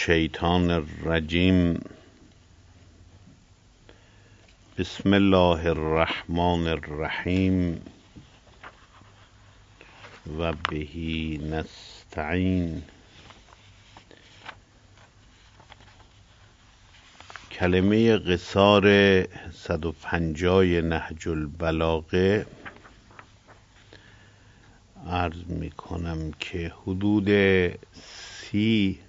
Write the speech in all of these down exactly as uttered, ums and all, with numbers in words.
الشیطان الرجیم. بسم الله الرحمن الرحیم و بهی نستعین. کلمه قصار صد و پنجاه نهج البلاغه عرض می کنم که حدود سی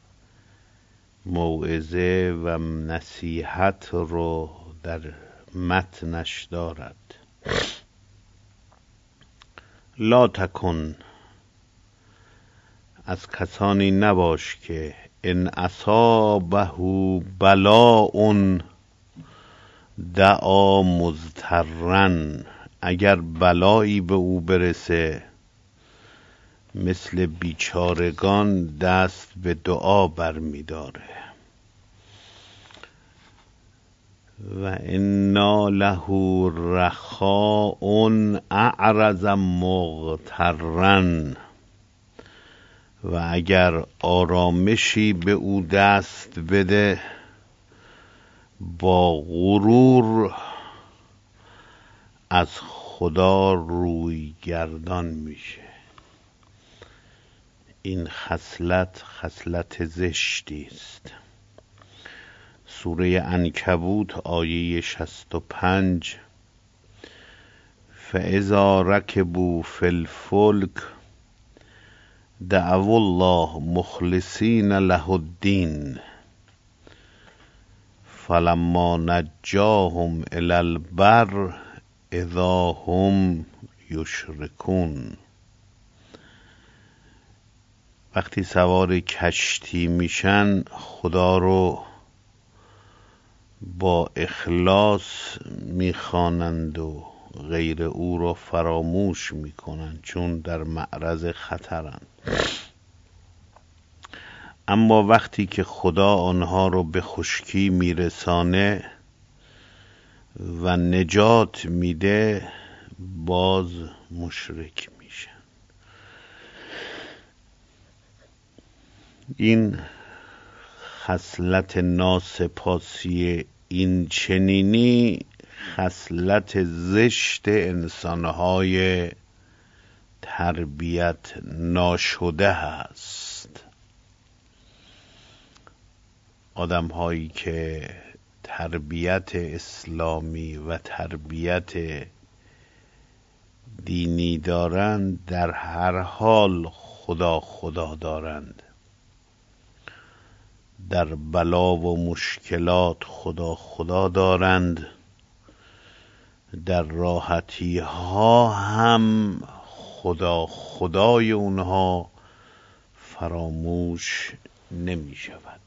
موعظه و نصیحت رو در متنش دارد. لا تکن، از کسانی نباش که ان اصابه بلاء دعا مضطرا، اگر بلایی به او برسه مثل بیچارگان دست به دعا برمی‌داره. و انا له رخاء اعرض مغترا، و اگر آرامشی به او دست بده با غرور از خدا روی گردان میشه. این خصلت خصلت زشتی است. سوره عنکبوت آیه شصت و پنج: فاذا رکبوا فی الفلک دعوا الله مخلصین له الدین فلما نجاهم الی البر اذا هم یشرکون. وقتی سوار کشتی میشن خدا رو با اخلاص میخوانند و غیر او رو فراموش میکنند، چون در معرض خطرند. اما وقتی که خدا آنها رو به خشکی میرسانه و نجات میده باز مشرک میشن. این خصلت ناسپاسی این چنینی خصلت زشت انسانهای تربیت ناشده هست. آدمهایی که تربیت اسلامی و تربیت دینی دارند در هر حال خدا خدا دارند، در بلا و مشکلات خدا خدا دارند، در راحتی ها هم خدا خدای اونها فراموش نمی شود.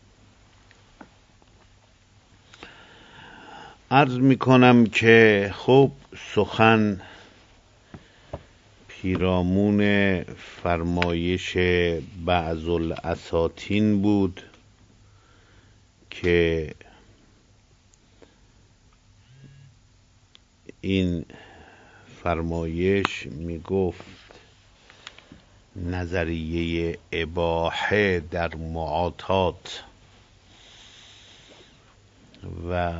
عرض می کنم که خب سخن پیرامون فرمایش بعض الاساطین بود که این فرمایش می گفت نظریه اباحه در معاطات و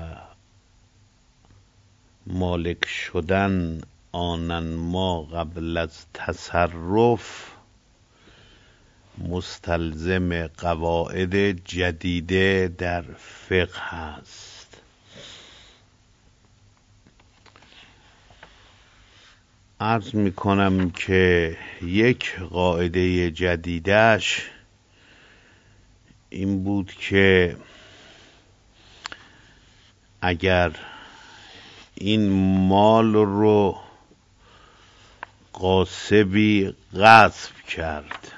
مالک شدن آنن ما قبل از تصرف مستلزم قواعد جدیده در فقه است. عرض می کنم که یک قاعده جدیدش این بود که اگر این مال رو غاصبی غصب کرد،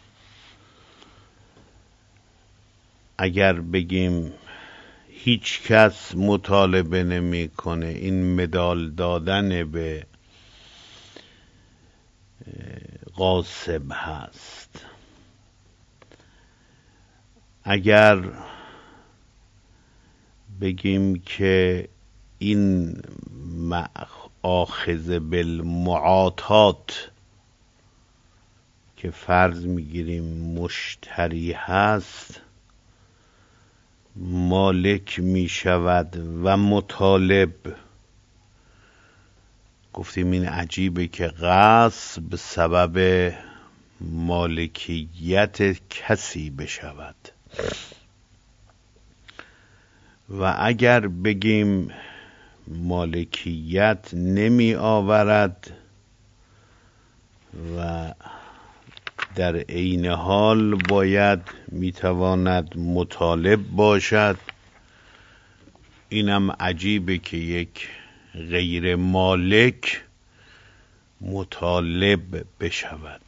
اگر بگیم هیچ کس مطالبه نمی کنه، این مدال دادن به غاصب هست. اگر بگیم که این آخذ بالمعاطات که فرض میگیریم مشتری هست، مالک می شود و مطالب. گفتیم این عجیبه که غصب سبب مالکیت کسی بشود و اگر بگیم مالکیت نمی آورد و در عین حال باید میتواند مطالب باشد، اینم عجیبه که یک غیر مالک مطالب بشود.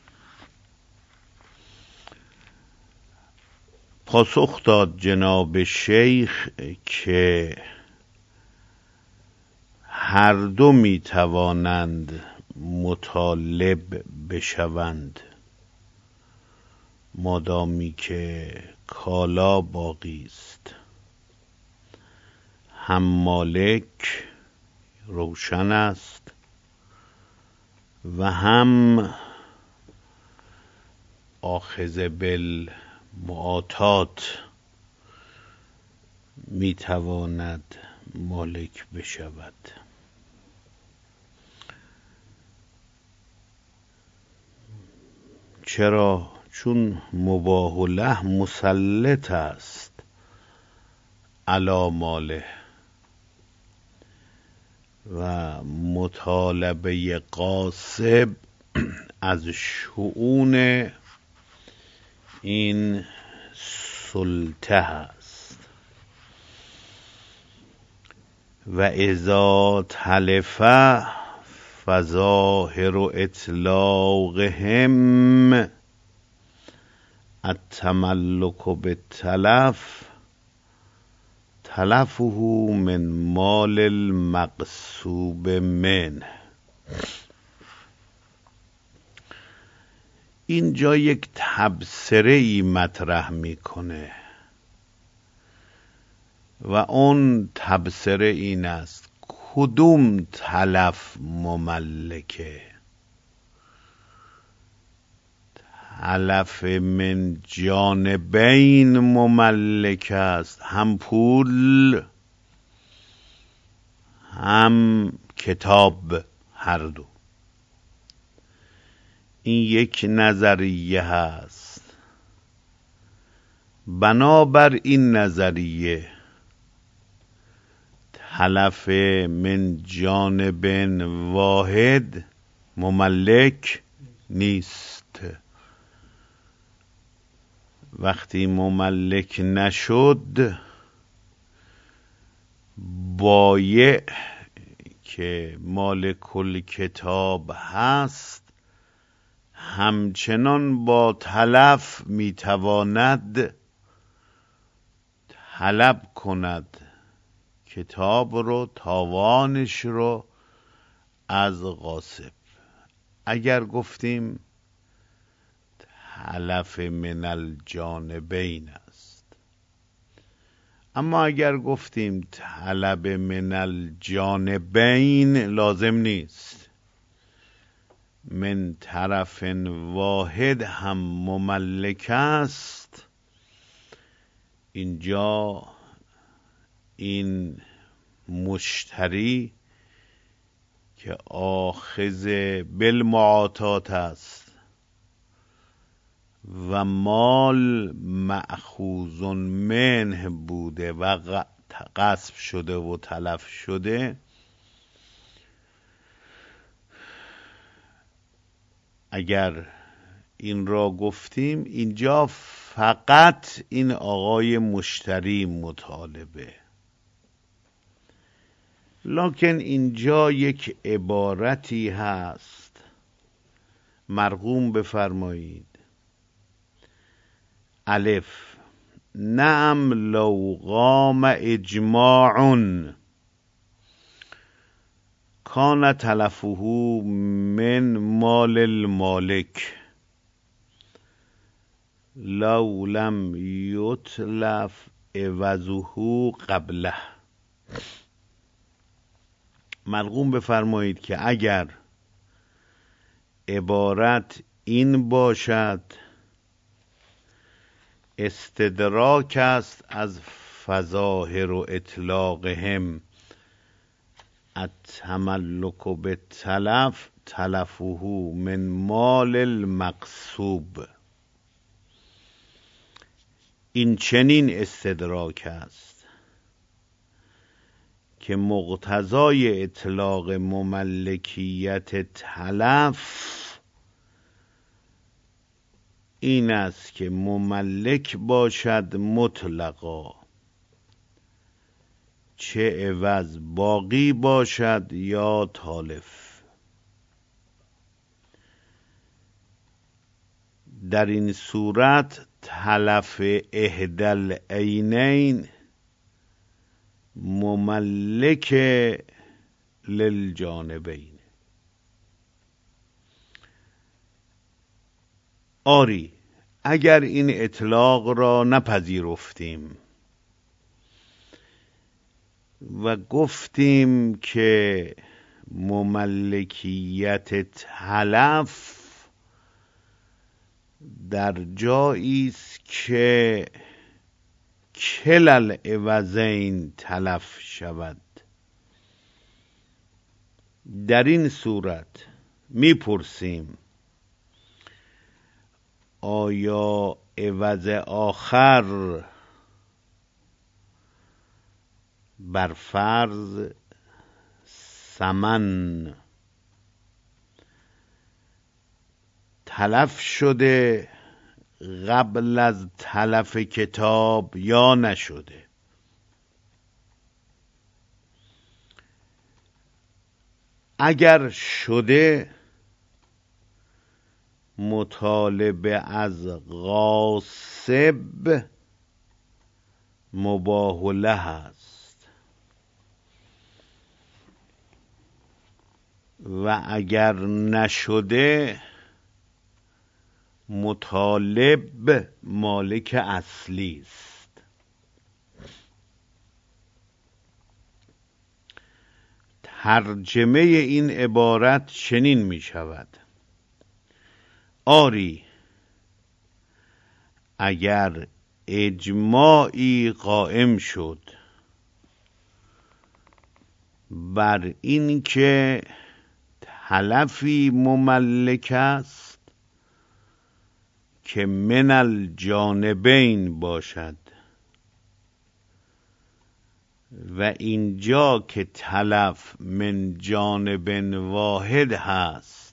پاسخ داد جناب شیخ که هر دو میتوانند مطالب بشوند مادامی که کالا باقی است. هم مالک روشن است و هم آخذ بالمعاطات میتواند مالک بشود. چرا؟ چون مباح له مسلط است علی ماله و مطالبه غاصب از شؤون این سلطه است. و اذا تلف فظاهر اطلاقهم التملک بالتلف تلفه من مال المغصوب منه. اینجا یک تبصره ای مطرح میکنه و اون تبصره این است کدوم تلف مملکه؟ تلف من جانبین مملک است، هم پول هم کتاب، هر دو. این یک نظریه هست. بنابر این نظریه تلف من جانب واحد مملک نیست. وقتی مملک نشد، بایع که مالک الکتاب هست همچنان با تلف میتواند طلب کند کتاب رو، تاوانش رو از غاصب. اگر گفتیم تلف من الجانبین است، اما اگر گفتیم طلب من الجانبین لازم نیست، من طرف واحد هم مملک است. اینجا این مشتری که آخذ بالمعاطات است و مال مأخوذ منه بوده و غصب شده و تلف شده، اگر این را گفتیم اینجا فقط این آقای مشتری مطالبه. لکن اینجا یک عبارتی هست مرقوم بفرمایید. الف نعم لو قام اجماع کان تلفه من مال المالک لو لم یتلف عوضه قبله. مرقوم بفرمایید که اگر عبارت این باشد استدراک است از فظاهر اطلاقهم التملک بالتلف تلفه من مال المغصوب. این چنین استدراک است که مقتضای اطلاق مملکیت تلف این است که مملک باشد مطلقا، چه عوض باقی باشد یا تالف. در این صورت تلف احدی العینین مملک للجانبین. آری اگر این اطلاق را نپذیرفتیم و گفتیم که مملکیت تلف در جایی است که کلا العوضین تلف شود، در این صورت میپرسیم آیا عوض آخر بر فرض ثمن تلف شده قبل از تلف کتاب یا نشده؟ اگر شده مطالبه از غاصب مباح له است و اگر نشده مطالب مالک اصلی است. ترجمه این عبارت چنین می شود: آری اگر اجماعی قائم شد بر این که تلفی مملک است که من الجانبین باشد و اینجا که تلف من جانب واحد هست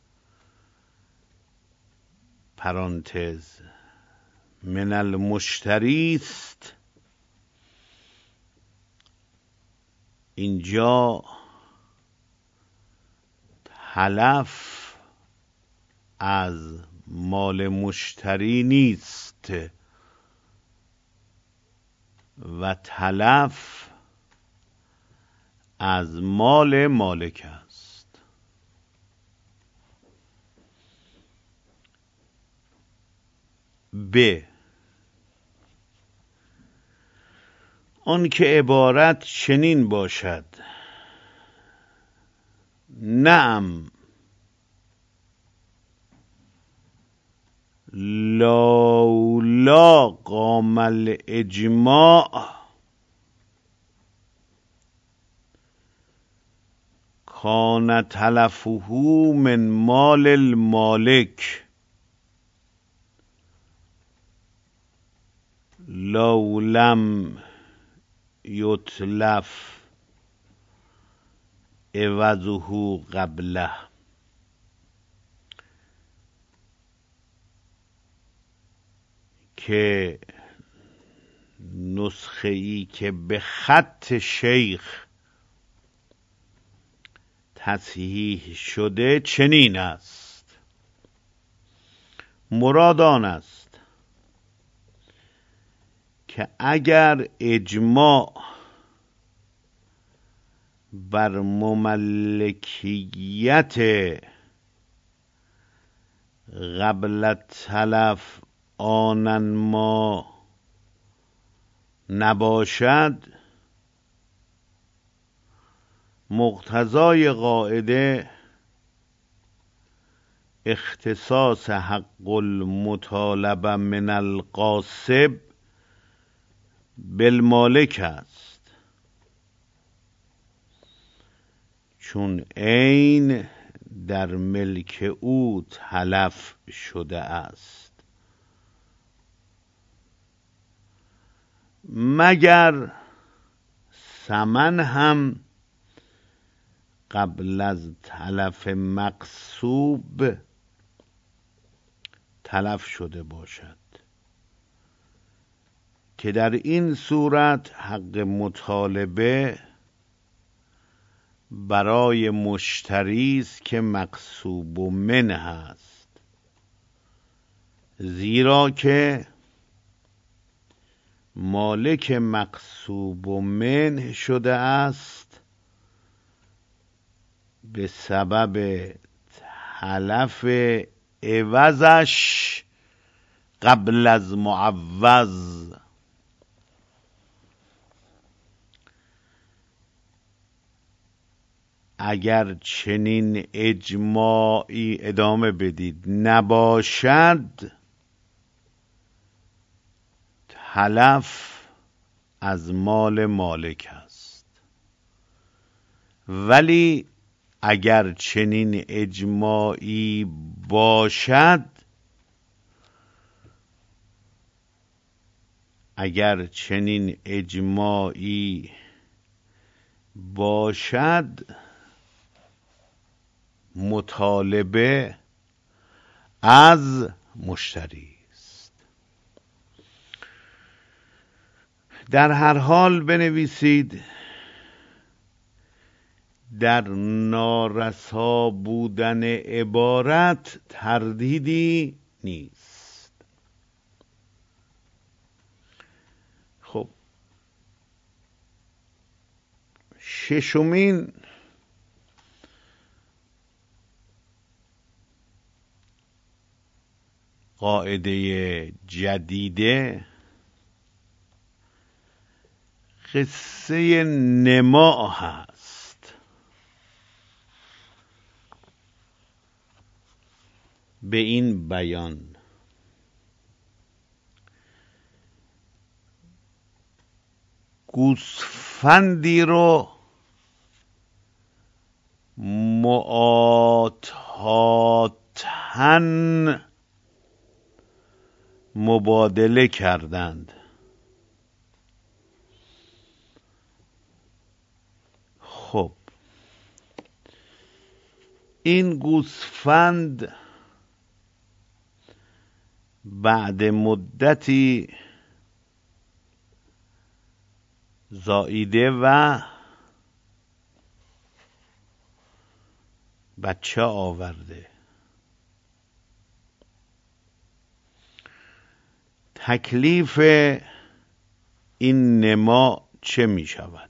پرانتز من المشتری است، اینجا تلف از مال مشتری نیست و تلف از مال مالک است. ب آن که عبارت چنین باشد: نعم لولا قام الاجماع کان تلفه من مال المالک لو لم یتلف عوضه قبله. که نسخه ای که به خط شیخ تصحیح شده چنین است: مراد آن است که اگر اجماع بر مملکیت قبل تلف آنن ما نباشد، مقتضای قاعده اختصاص حق المطالبه من الغاصب بالمالک است، چون عین در ملک او تلف شده است. مگر ثمن هم قبل از تلف مغصوب تلف شده باشد، که در این صورت حق مطالبه برای مشتری است که مغصوب منه است، زیرا که مالک مغصوب منه شده است به سبب تلف عوضش قبل از معوض. اگر چنین اجماعی ادامه بدید نباشد، تلف از مال مالک است. ولی اگر چنین اجماعی باشد، اگر چنین اجماعی باشد مطالبه از مشتری است. در هر حال بنویسید در نارسا بودن عبارت تردیدی نیست. خب ششمین قاعده جدیده قصه نما هست. به این بیان گوسفندی رو معاتاتن مبادله کردند. خب این گوسفند بعد مدتی زاییده و بچه آورده. تکلیف این نما چه می شود؟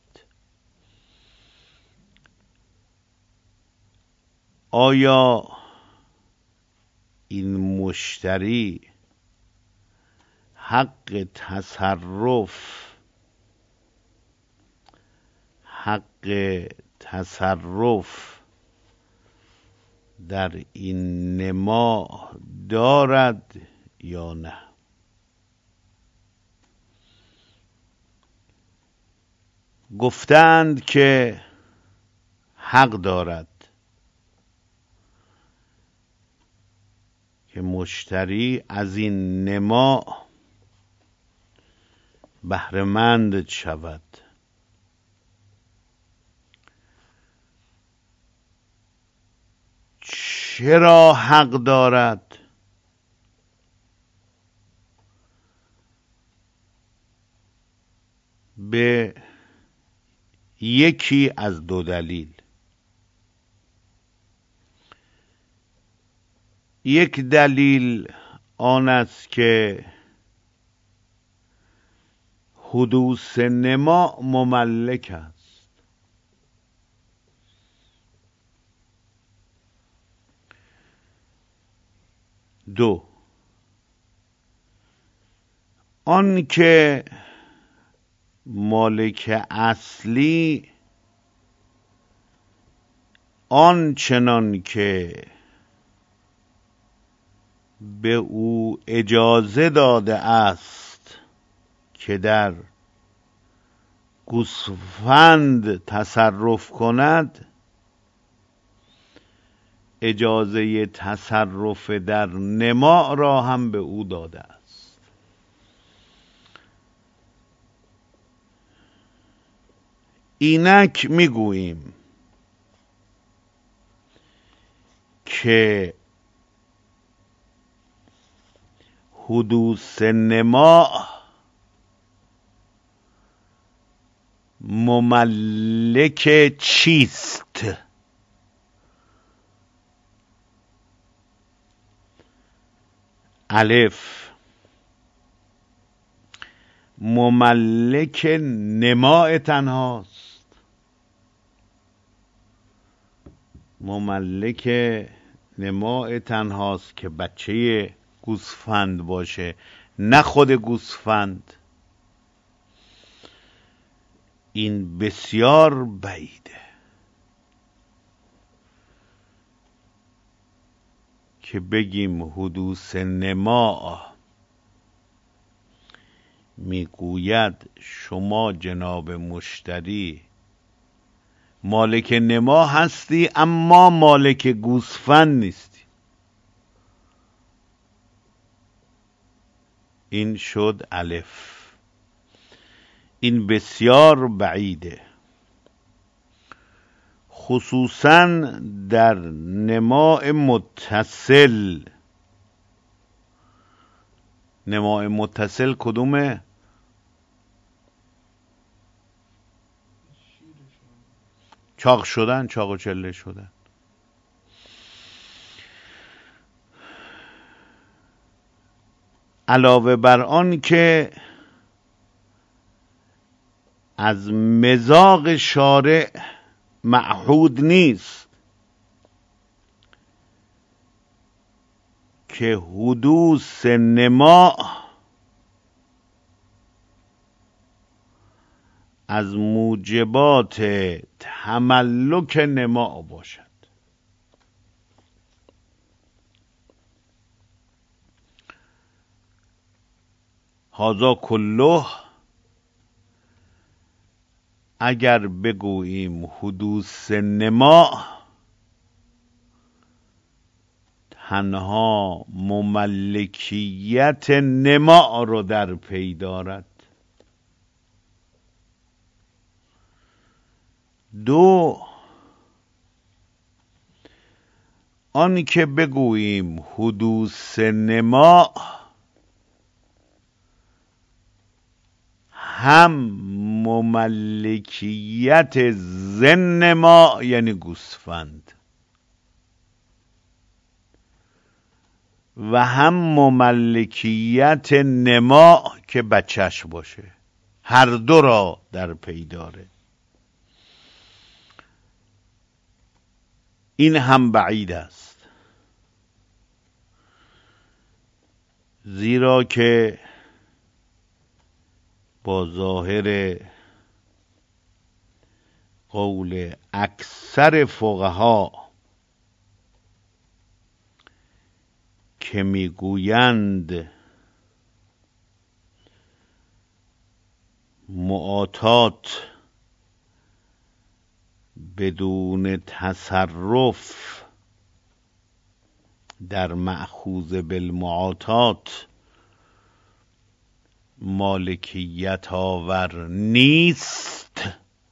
آیا این مشتری حق تصرف حق تصرف در این نما دارد یا نه؟ گفتند که حق دارد، که مشتری از این نما بهره‌مند شود. چرا حق دارد؟ به یکی از دو دلیل. یک دلیل آن است که حدوث نما مملک است. دو، آن که مالک اصلی آن چنان که به او اجازه داده است که در گوسفند تصرف کند، اجازه تصرف در نما را هم به او داده است. اینک میگوییم که حدوث نما مملک چیست؟ الف، مملک نماء تنهاست. مملک نماء تنهاست که بچه گوسفند باشه، نه خود گوسفند. این بسیار بعیده که بگیم حدوث نما میگوید شما جناب مشتری مالک نما هستی اما مالک گوسفند نیستی. این شد الف. این بسیار بعیده، خصوصا در نماء متصل. نماء متصل کدومه؟ چاق شدن، چاق و چله شدن. علاوه بر آن که از مذاق شارع معهود نیست که حدوث نما از موجبات تملک نما باشد. هذا کله اگر بگوییم حدوث نما تنها مملکیت نما رو در پی دارد. دو، آن که بگوییم حدوث نما هم مملکیت زن ما یعنی گوسفند و هم مملکیت نما که بچهش باشه، هر دو را در پی داره. این هم بعید است، زیرا که با ظاهر قول اکثر فقها که میگویند معاطات بدون تصرف در مأخوذ بالمعاطات مالکیت آور نیست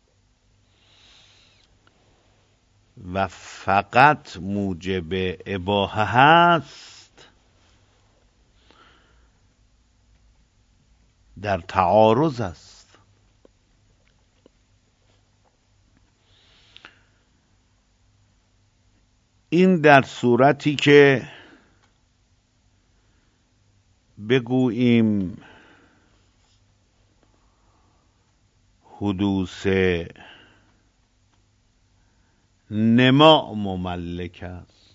و فقط موجب اباحه هست، در تعارض است. این در صورتی که بگوییم حدوث نما مملک است.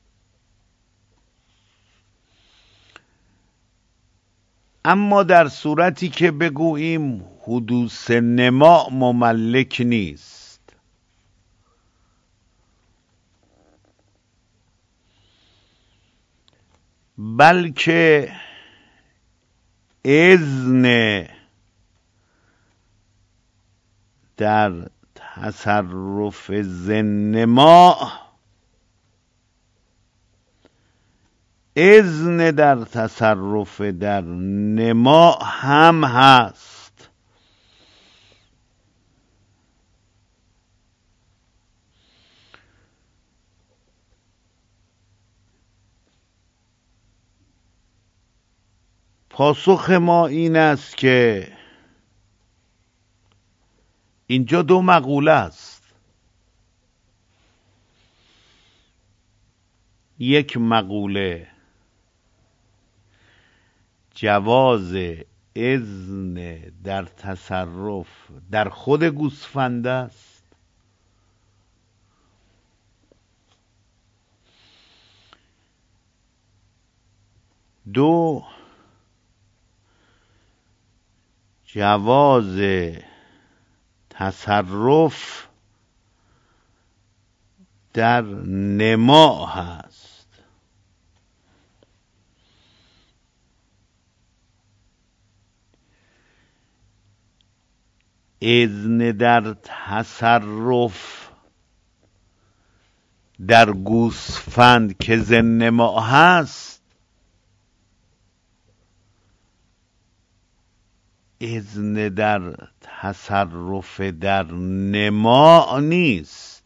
اما در صورتی که بگوییم حدوث نما مملک نیست، بلکه اذن در تصرف ذنما، اذن در تصرف در نما هم هست. پاسخ ما این است که اینجا دو مقوله است. یک مقوله جواز اذن در تصرف در خود گوسفند است، دو جواز تصرف در نما هست. اذن در تصرف در گوسفند که ذنما هست، اذن در تصرف در نما نیست.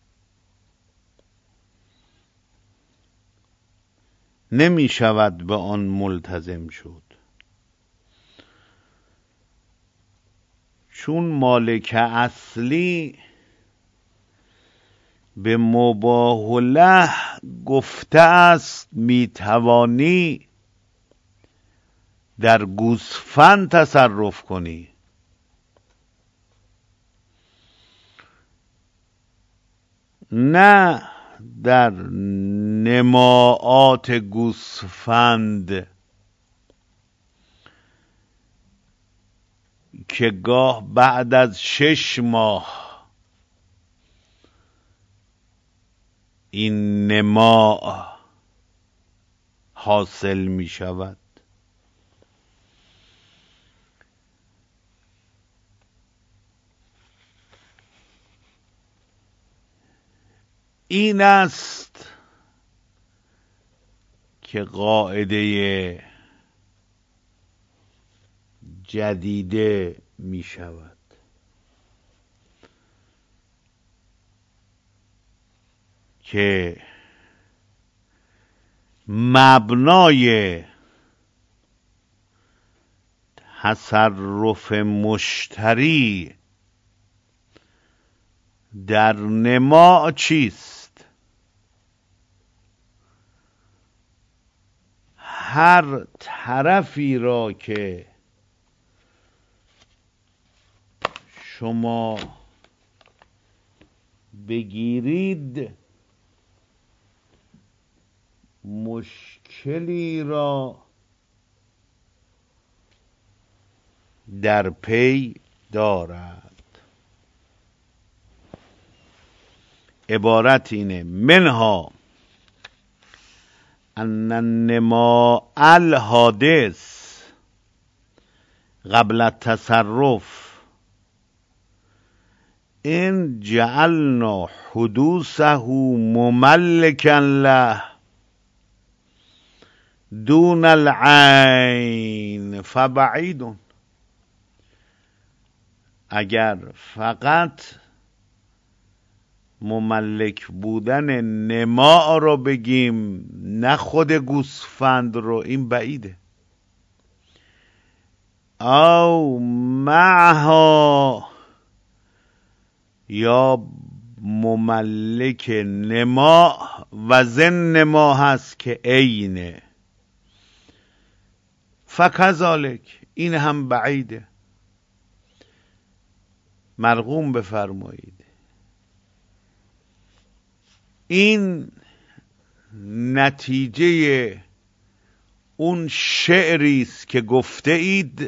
نمی شود به آن ملتزم شد، چون مالک اصلی به مباح له گفته است می توانی در گوسفند تصرف کنی، نه در نماعات گوسفند که گاه بعد از شش ماه این نما حاصل می شود. این است که قاعده جدیده می شود. که مبنای تصرف مشتری در نما چیست؟ هر طرفی را که شما بگیرید مشکلی را در پی دارد. عبارت اینه: منها ان النماء الحادث قبل التصرف ان جعلنا حدوثه مملکا له دون العین فبعید. اگر فقط مملک بودن نما رو بگیم نه خود گوسفند رو، این بعیده. او معها، یا مملک نما و زن نما هست که عینه، فکذالک، این هم بعیده. مرقوم بفرمایید این نتیجه اون شعری است که گفته اید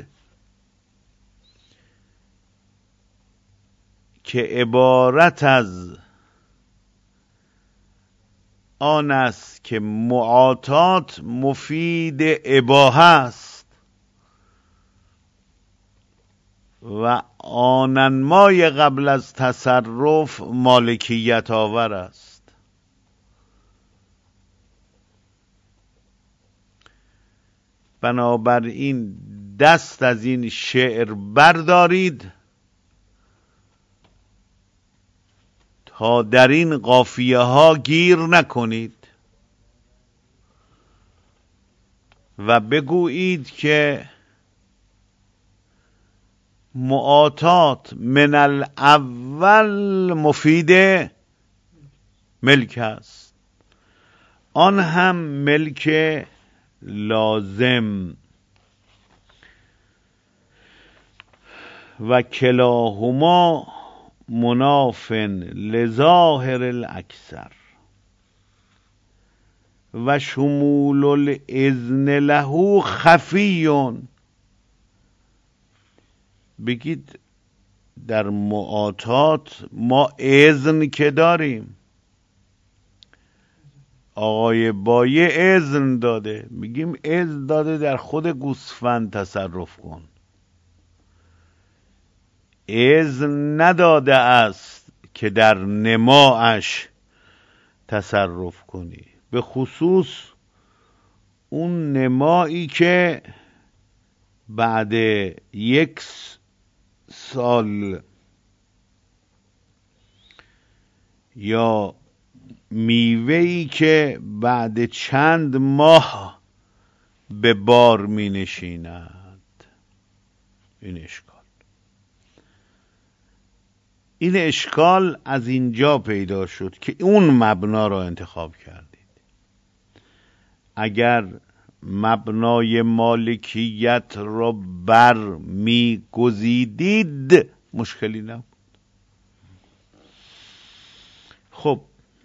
که عبارت از آن است که معاطات مفید اباحه است. و آننمای قبل از تصرف مالکیت آور است. بنابراین دست از این شعر بردارید تا در این قافیه ها گیر نکنید و بگویید که معاطات من الاول مفید ملک است، آن هم ملک لازم، و کلاهما مناف لظاهر الاکثر و شمول الاذن له خفیون. بگید در معاطات ما اذن که داریم، آقای بایه اذن داده، میگیم اذن داده در خود گوسفند تصرف کن، اذن نداده است که در نماش تصرف کنی، به خصوص اون نمایی که بعد یک سال یا میوه‌ای که بعد چند ماه به بار می نشیند. این اشکال این اشکال از اینجا پیدا شد که اون مبنا را انتخاب کردید. اگر مبنای مالکیت را بر می گزیدید مشکلی نبود. خب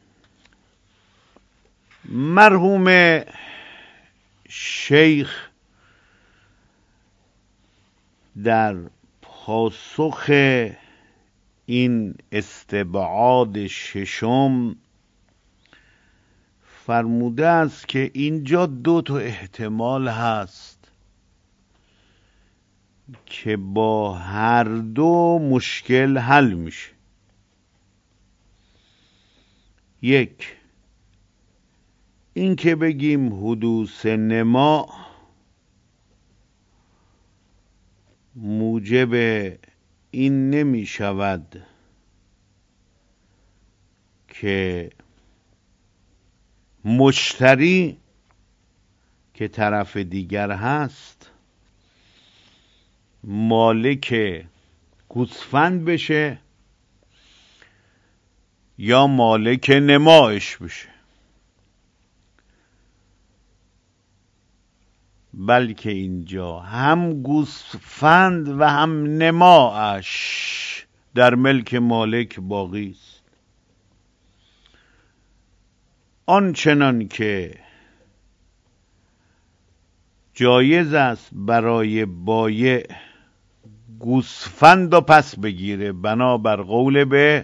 مرحوم شیخ در پاسخ این استبعاد ششم فرموده است که اینجا دو تا احتمال هست که با هر دو مشکل حل میشه. یک، این که بگیم حدوث نما موجب این نمی شود که مشتری که طرف دیگر هست مالک گوسفند بشه یا مالک نمایش بشه، بلکه اینجا هم گوسفند و هم نماش در ملک مالک باقی است. آنچنان که جایز است برای بایع گوسفند و پس بگیره بنابر قول به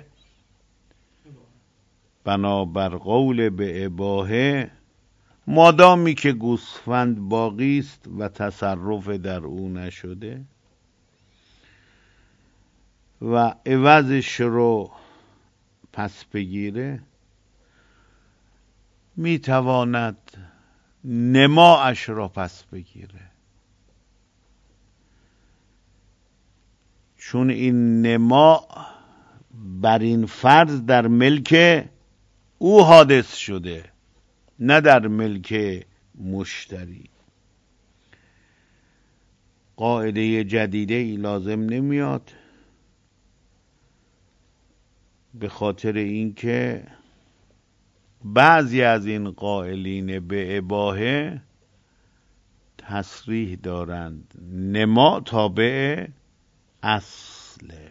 بنابر قول به اباحه، مادامی که گوسفند باقی است و تصرف در او نشده و عوضش رو پس بگیره، میتواند نماش را پس بگیره، چون این نما بر این فرض در ملک او حادث شده نه در ملک مشتری. قاعده جدیده ای لازم نمیاد، به خاطر اینکه بعضی از این قائلین به اباحه تصریح دارند نما تابع اصله،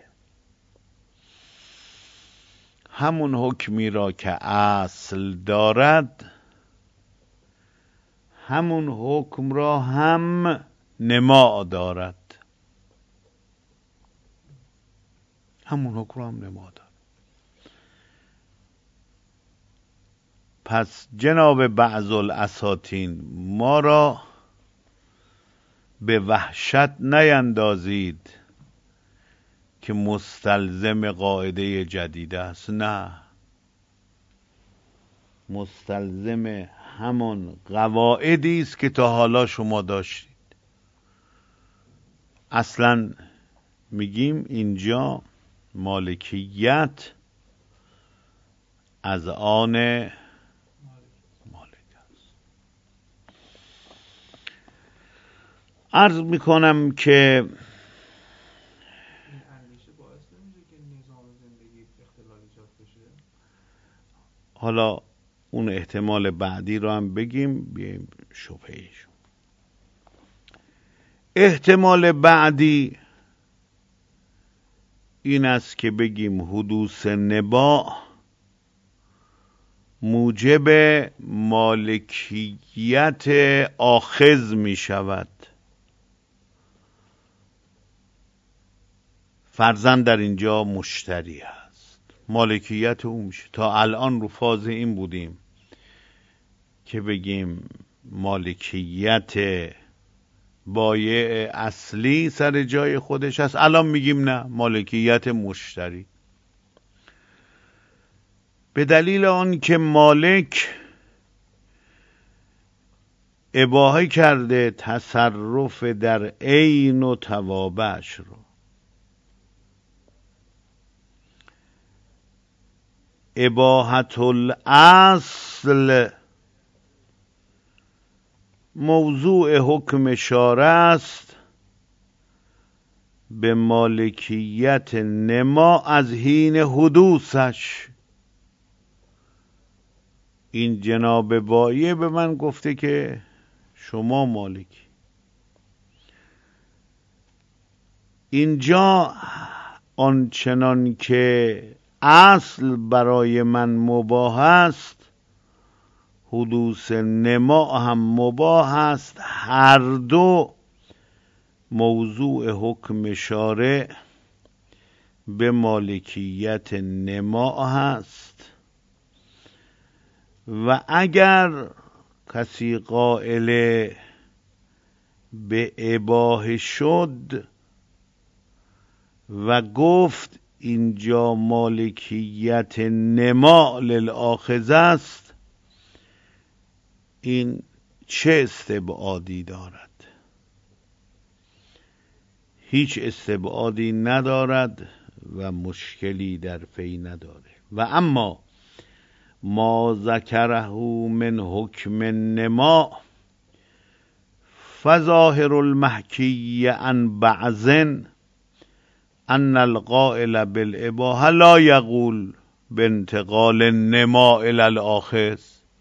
همون حکمی را که اصل دارد همون حکم را هم نما دارد، همون حکم را هم نما دارد. پس جناب بعض الاساطین ما را به وحشت نیندازید که مستلزم قاعده جدید است. نه، مستلزم همان قواعدی است که تا حالا شما داشتید. اصلا میگیم اینجا مالکیت از آن مالک است. عرض میکنم که حالا اون احتمال بعدی رو هم بگیم، بیایم شبههشون. احتمال بعدی این است که بگیم حدوث نباع موجب مالکیت آخذ می شود. فرضاً در اینجا مشتری هست، مالکیت او میشه. تا الان رو فاز این بودیم که بگیم مالکیت بایع اصلی سر جای خودش هست، الان میگیم نه، مالکیت مشتری. به دلیل آن که مالک اباحه کرده تصرف در عین و توابعش رو. اباحت الاصل موضوع حکم شارع است به مالکیت نما از حین حدوثش. این جناب بایع به من گفته که شما مالکی. اینجا آنچنان که اصل برای من مباح است، حدوث نما هم مباح است. هر دو موضوع حکم شارع به مالکیت نما هست. و اگر کسی قائل به اباحه شد و گفت اینجا مالکیت نما للآخذ است، این چه استبعادی دارد؟ هیچ استبعادی ندارد و مشکلی در پی نداره. و اما ما ذکره من حکم نما فظاهر المحکی عن بعض ان القائل بالاباحه لا یقول بانتقال النما الى الاخذ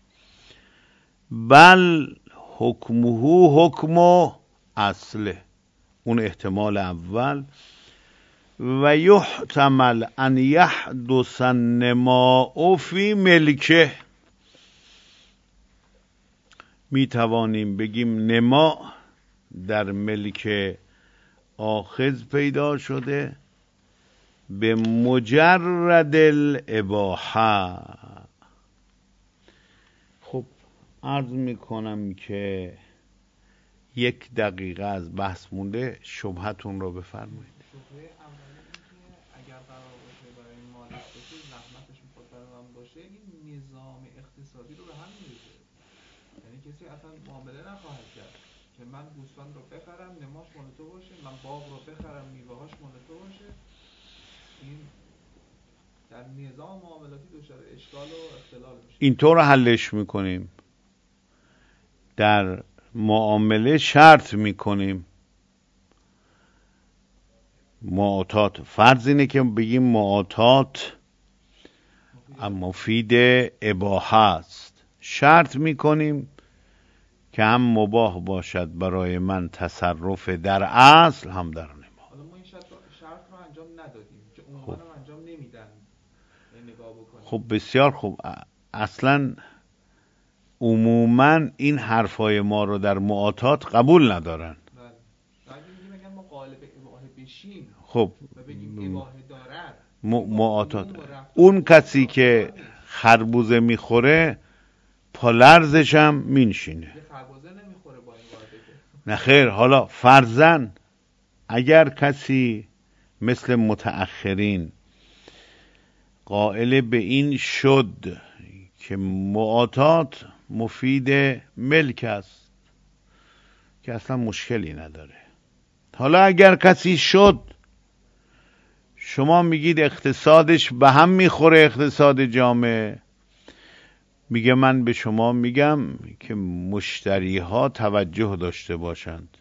بل حکمه حکم اصله. اون احتمال اول. و یحتمل ان یحدث النماء فی ملکه. می توانیم بگیم نما در ملک آخذ پیدا شده به مجرد الاباحه. خب عرض می کنم که یک دقیقه از بحث مونده، شبهتون رو بفرمایید. شبهه اولی که اگر قرار باشه برای مالک باشه، زحمتش مقدم باشه، این نظام اقتصادی رو به هم میریزه. یعنی کسی اصلا معامله نخواهد کرد که من گوسفند رو بخرم نماش مال تو باشه، من باغ رو بخرم میوه‌هاش مال تو باشه. این در نظام معاملاتی دچار اشکال و اختلال میشه. اینطور حلش میکنیم. در معامله شرط میکنیم معاطات. فرض اینه که بگیم معاطات مفید اباحه است. شرط میکنیم که هم مباح باشد برای من تصرف در اصل هم در نما. حالا ما این شرط رو انجام ندادیم که عموما هم انجام نمیدن. نگاه بکنیم. خب بسیار خوب. اصلا عموما این حرفای ما رو در معاطات قبول ندارن. ما قالب اباحه بشیم خب و بگیم اباحه دارد معاطات. اون کسی که خربوزه میخوره پالرزش هم مینشینه. خربوزه نمیخوره با این قاعده. نه خیر. حالا فرضاً اگر کسی مثل متأخرین قائل به این شد که معاطات مفید ملک است که اصلا مشکلی نداره. حالا اگر کسی شد، شما میگید اقتصادش به هم میخوره، اقتصاد جامعه، میگه من به شما میگم که مشتری ها توجه داشته باشند،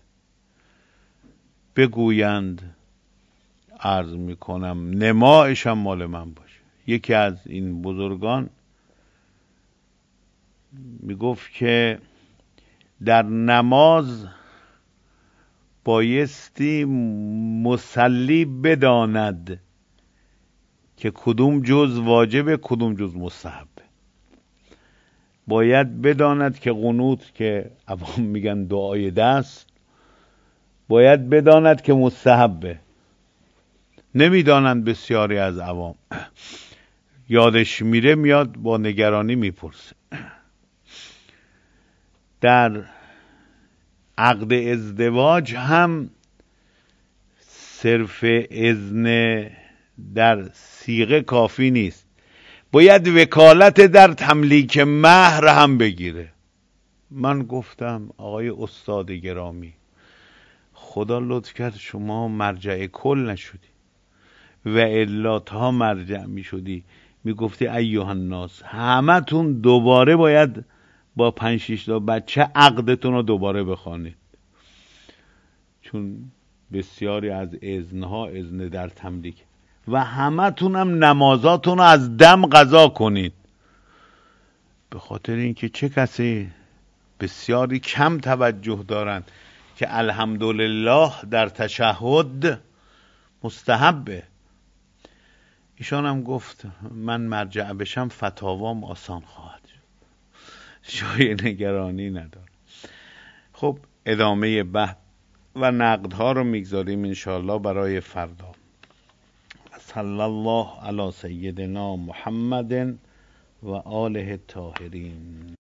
بگویند عرض میکنم نمایشم مال من باشه. یکی از این بزرگان میگفت که در نماز بایستی مصلی بداند که کدوم جز واجب کدوم جز مستحب. باید بداند که قنوت که عوام میگن دعای دست، باید بداند که مستحبه. نمیدانند بسیاری از عوام. یادش میره میاد با نگرانی میپرسه. در عقد ازدواج هم صرف اذن در صیغه کافی نیست، باید وکالت در تملیک مهر هم بگیره. من گفتم آقای استاد گرامی، خدا لطف کرد شما مرجع کل نشدی، و الا تا مرجع می شدی می گفتی ایها الناس همه تون دوباره باید با پنج شیش تا بچه عقدتون رو دوباره بخوانید، چون بسیاری از اذنها اذن در تملیک، و همه تون هم نمازاتون رو از دم قضا کنید. به خاطر اینکه چه کسی بسیاری کم توجه دارند که الحمدلله در تشهد مستحبه. ایشان هم گفت من مرجع بشم فتاوام آسان خواهد شد، جای نگرانی نداره. خب ادامه بحث و نقدها رو میگذاریم انشاءالله برای فردا. صلی الله علی سیدنا محمد و آله الطاهرین.